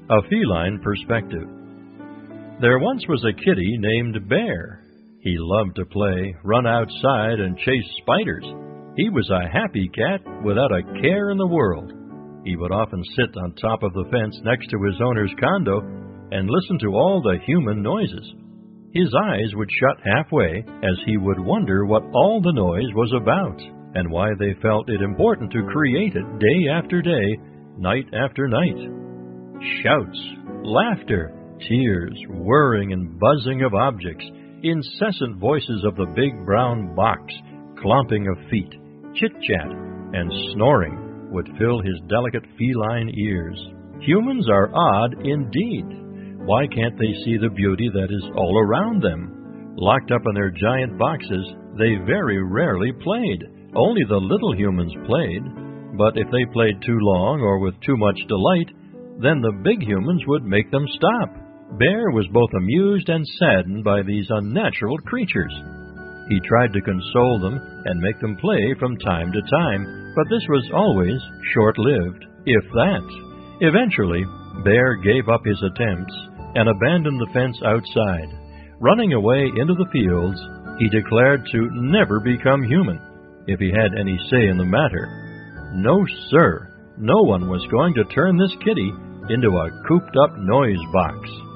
A Feline Perspective. There once was a kitty named Bear. He loved to play, run outside, and chase spiders. He was a happy cat without a care in the world. He would often sit on top of the fence next to his owner's condo and listen to all the human noises. His eyes would shut halfway as he would wonder what all the noise was about and why they felt it important to create it day after day, night after night. Shouts, laughter, tears, whirring and buzzing of objects, incessant voices of the big brown box, clomping of feet, chit-chat, and snoring would fill his delicate feline ears. Humans are odd indeed. Why can't they see the beauty that is all around them? Locked up in their giant boxes, they very rarely played. Only the little humans played. But if they played too long or with too much delight, then the big humans would make them stop. Bear was both amused and saddened by these unnatural creatures. He tried to console them and make them play from time to time, but this was always short-lived, if that. Eventually, Bear gave up his attempts and abandoned the fence outside. Running away into the fields, he declared to never become human, if he had any say in the matter. No, sir, no one was going to turn this kitty into a cooped-up noise box.